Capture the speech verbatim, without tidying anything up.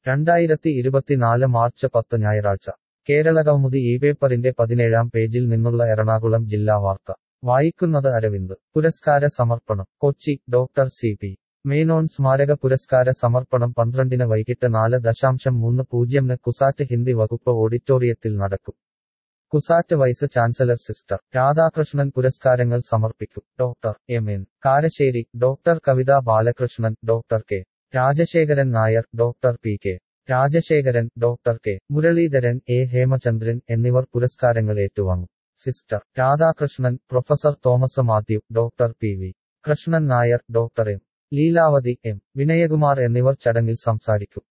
രണ്ടായിരത്തി ഇരുപത്തിനാല് മാർച്ച് പത്ത് ഞായറാഴ്ച കേരളകൗമുദി ഈ പേപ്പറിന്റെ പതിനേഴാം പേജിൽ നിന്നുള്ള എറണാകുളം ജില്ലാ വാർത്ത വായിക്കുന്നത് അരവിന്ദ് പുരസ്കാര സമർപ്പണം Kochi doctor C P Menon സ്മാരക പുരസ്കാര സമർപ്പണം പന്ത്രണ്ടിന് വൈകിട്ട് നാല് ദശാംശം മൂന്ന് പൂജ്യംന് കുസാറ്റ് ഹിന്ദി വകുപ്പ് ഓഡിറ്റോറിയത്തിൽ നടക്കും CUSAT vice chancellor sister Radhakrishnan പുരസ്കാരങ്ങൾ സമർപ്പിക്കും doctor M N Karassery doctor Kavitha Balakrishnan doctor K Rajasekharan Nair doctor P K Rajasekharan doctor K Muraleedharan A Hemachandran എന്നിവർ പുരസ്കാരങ്ങൾ ഏറ്റുവാങ്ങും sister Radhakrishnan professor Thomas Mathew doctor P V Krishnan Nair doctor M Leelavathi M Vinayakumar എന്നിവർ ചടങ്ങിൽ സംസാരിക്കും